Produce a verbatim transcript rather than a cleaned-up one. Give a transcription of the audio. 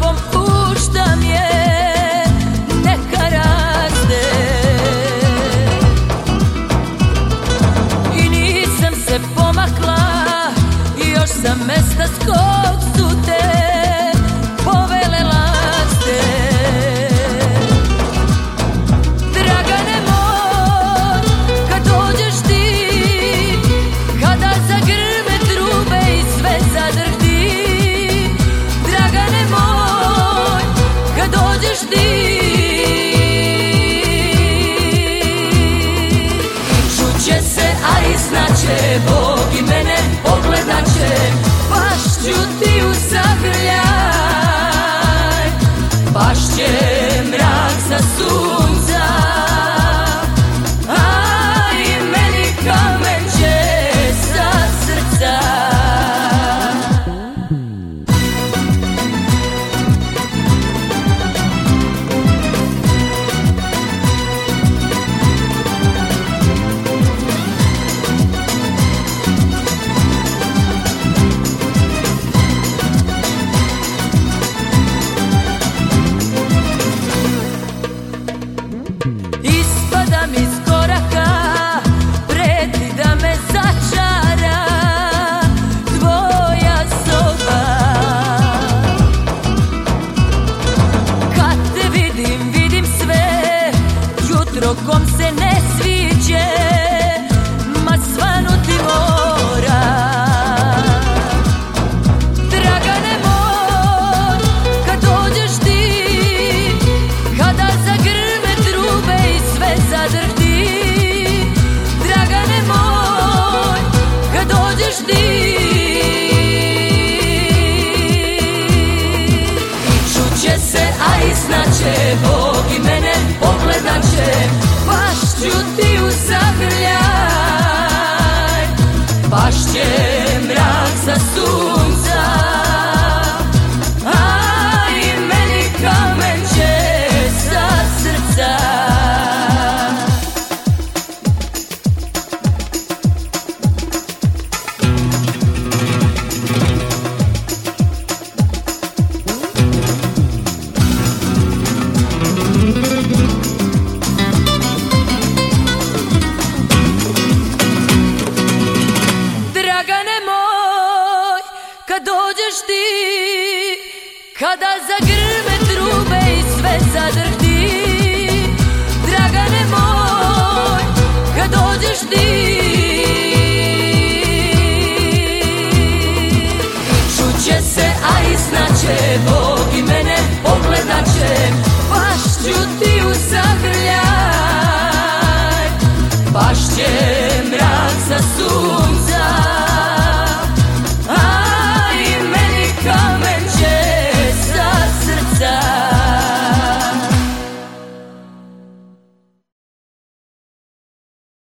tobom puštam je, neka raste. I nisam se pomakla, još sam mesta s kog su te povele laste. Dragane moj, kad dođeš ti, kada zagrme trube i sve zadrhti. Dragane moj, kad dođeš ti, čuće se, a i znaće, Bog i mene pogledat će, baš ću ti u zagrljaj, baš će mrak sa sunca, a i meni kamen će sa srca. Ispadam iz koraka, preti da me začara tvoja soba. Kad te vidim, vidim sve, jutro kom se ne sviđe, ma svanuti mora. Dragane moj, kad dođeš ti, kada zagrme trube i sve zadrhti. Dragane moj, kad dođeš ti, i čuće se, a i znaće, Bog i mene pogledat će, baš ću ti u zagrljaj, baš će mrak sa sunca, a i meni kamen će sa srca. Dragane moj, kad dođeš ti, kada zagrme trube i sve zadrhti. Dragane moj, kad dođeš ti, čuće se, a i znaće, Bog i mene pogledat će, baš ću ti u zagrljaj, baš će mrak sa sunca,